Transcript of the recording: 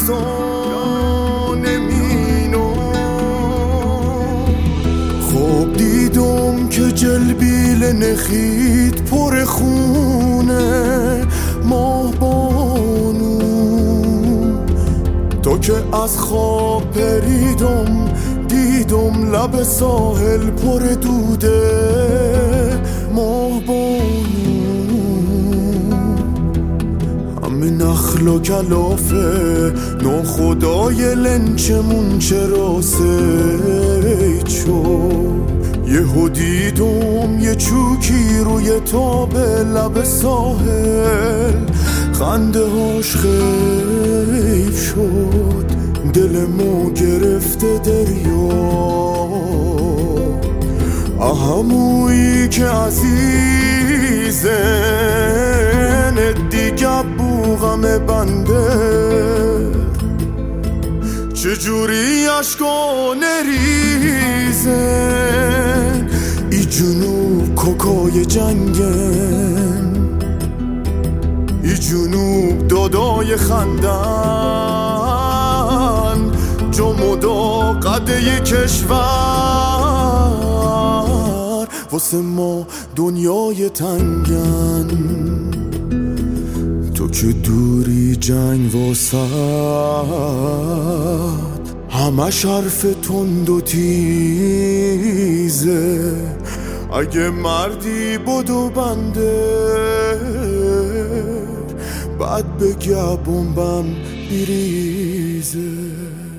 افسانه مینو. خواب دیدم که جلبیل نخید پر خونه ماه بانو. تو که از خواب پریدم دیدم لب ساحل پر دوده ماه بانو. همه نخل و کلافه ناخدای لنچمون چرا سید شد. یهو دیدم یه چوکی روی تاب لب ساحل خنده هاش خیف شد. دل ما گرفته دریا همویی که عزیزن دیگه بوغم بنده. چجوری عشقا نریزن ای جنوب کوکای جنگن. ای جنوب دادای خندن جمودا قده کشور. واسه ما دنیای تنگن تو که دوری جنگ واسد همش حرف تند و تیزه. اگه مردی بدو بنده بعد بگه بمبم بریزه.